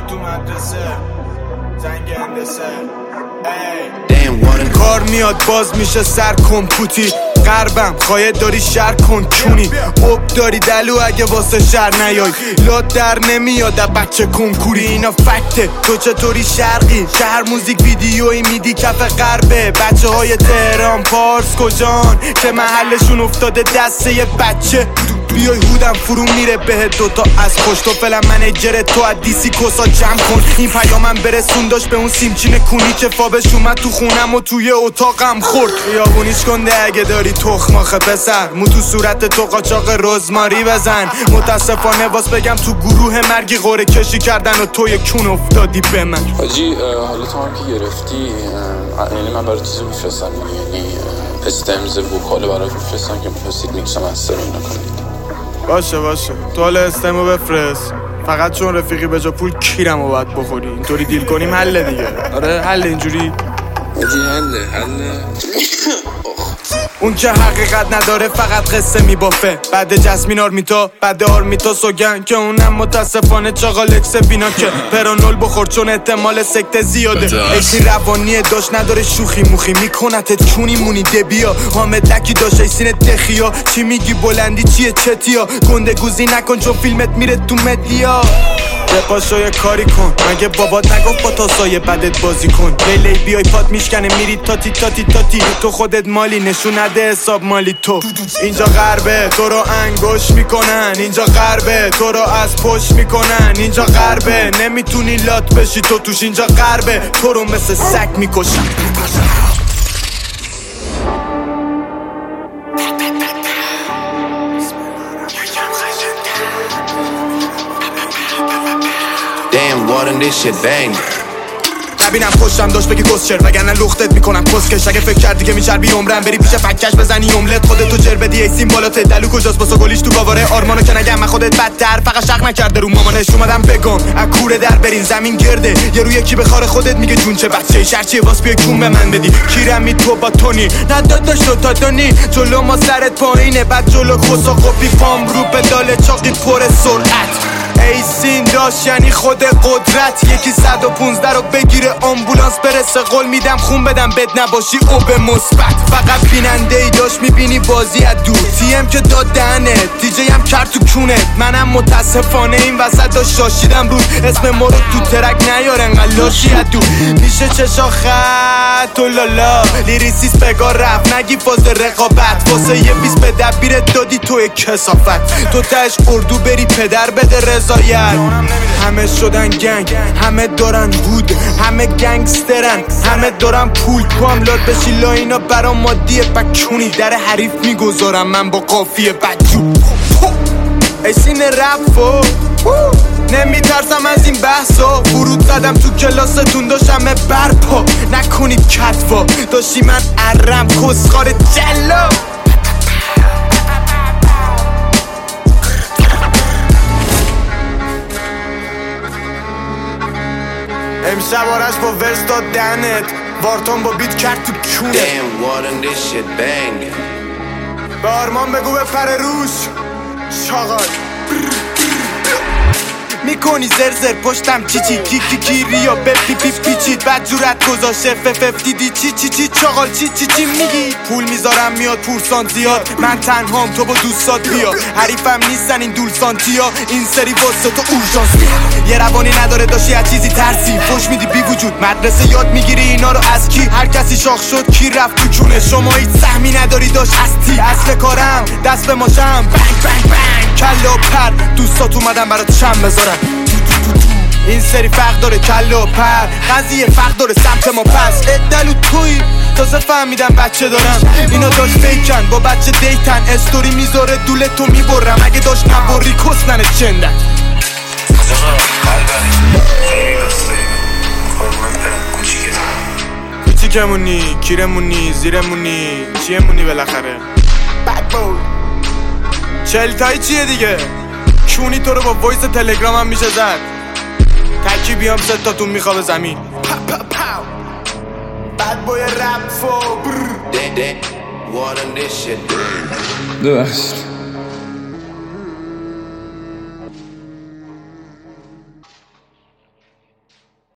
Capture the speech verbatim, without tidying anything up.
تو مدرسه زنگ هندسه کار میاد باز میشه سر کمپوتی غربم خواهد داری شهر کن کونی اوب داری دلو اگه واسه شهر نیای لاد در نمیاد بچه کنکوری اینا فکته تو چطوری شرقی شهر موزیک ویدیویی میدی کف غربه بچه های تهران پارس کجان که محلشون افتاده دسته یه بچه بیای هودم فرو میره بهت دوتا از پشت و فلم منیجر تو از دیسی کسا جمع کن این پیامم برسون داشت به اون سیمچین کونی که فابش اومد تو خونم و توی اتاقم خورد یابونیش کنده اگه داری تخماخه پسر مو تو صورت تو قاچاق رزماری بزن متاسفانه واس بگم تو گروه مرگی قره کشی کردن و توی کون افتادی به من حاجی حالا تو هم که گرفتی یعنی من برای چیزی میفرستم یعنی استمز وکاله برای میفرستم که میفرستید میکسم از سرون نکنید باشه باشه تو حالا استمو بفرست فقط چون رفیقی به جا پول کیرمو باید بخوری اینطوری دیل کنیم حله دیگه آره حله اینجوری حاجی حله حله اون که حقیقت نداره فقط قصه میبافه بعد جسمین آرمیتا بعد آرمیتا سوگن که اونم متاسفانه چاقال اکس بینا که پرانول بخور چون احتمال سکته زیاده ایسی روانیه داشت نداره شوخی موخی میکنتت چونی مونی دبیا حامدکی داشت ایسین دخیا چی میگی بلندی چیه چتیا گنده گوزی نکن چون فیلمت میره تو مدیا پاشو یه کاری کن مگه بابات نگفت با تاسای بدت بازی کن لیلی بیای پات میشکنه میری تاتی تاتی تاتی تو خودت مالی نشون نده حساب مالی تو اینجا غربه تو رو انگوش میکنن اینجا غربه تو رو از پشت میکنن اینجا غربه نمیتونی لات بشی تو توش اینجا غربه تو رو مثل سگ میکشن Damn, what in this shit bang نبینم پشتم داشت بگی کسچر وگرنه لختت میکنم کسکش اگه فکر کردی که میچربی عمرم بری پیش فکش بزنی املت خودتو جر بدی ایسیم بالاته دلو کجاست باسا گلیش تو باواره آرمانو که نگم من خودت بدتر فقط شق نکرده رو مامانش اومدم بگم اکوره در برین زمین گرده یه رو یکی به خار خودت میگه جون چه بچه شرچیه واس بیای کون به من بدی کیرمی تو با تونی نداداش تو تا دونی جلو ما سرت پایینه بعد جلو خسا قپی پام رو پدال چاقی پر سرعت ایسین داشت یعنی خود قدرت یکی صد و پونزده رو بگیره آمبولانس برسه قول میدم خون بدم بد نباشی او به مثبت فقط بیننده ای داشت میبینی بازی از دور تی ام که داد دهنت دیجی هم کرد تو کونت منم متاسفانه این وسط داشت شاشیدم روز اسم ما رو تو ترک نیارن قلاشی از دور میشه چشا خط و لالا لیریسیس بگاه رفت نگی فاز رقابت واسه یه بیس به دبیرت دادی توی کسافت تو تش اردو بری پدر بده رضایت همه شدن گنگ همه دارن بود همه گنگسترن همه دارن پول تو هم لاد بشی لاینا برا مادیه بکونی در حریف میگذارم من با قافیه بدجو ایسین رفو نمیترسم از این بحثا فرود زدم تو کلاستون داشتم برپا نکنید کتوا داشتی من عرم کسخار جلا امشب آرش با ورس داد دهنت وارتان با بیت کرد تو کونه Damn, what in this shit bang به آرمان بگو بپره روش شاغال میکنی زرزر پشتم چی چی کی کی کی ریا به پی پی پیچید بعد جورت گذاشته فف دیدی چی چی چی چاقال چی چی چی میگی پول میذارم میاد پورسان زیاد من تنهام تو با دوستات بیا حریفم نیستن این دول سانتیا این سری واسه تو اورژانس میاد یه روانی نداره داشتی از چیزی ترسی فوش میدی بی وجود مدرسه یاد میگیری اینا رو از کی هر کسی شاخ شد کی رفت تو چونه شما هیچ سهمی نداری داشت هستی اصل کارم دست به ماشم بنگ بنگ بنگ کلا و پر دوستات اومدن برات شم بذارن این سری فرق داره کلا و پر قضیه فرق داره سمت ما پس ادلو توی تازه فهمیدم بچه دارم اینا داشت فیکن با بچه دیتن استوری میذاره دوله تو میبرم اگه داشت نبری کسنن چندن کوچیکمونی کیرمونی زیرمونی چیمونی بالاخره چلتایی چیه دیگه کونی تو رو با وایس تلگرام هم میشه زد تکی بیام ست تاتون میخوابه زمین بد بوی رپ فو Damn, damn, what in this shit bang ببخشید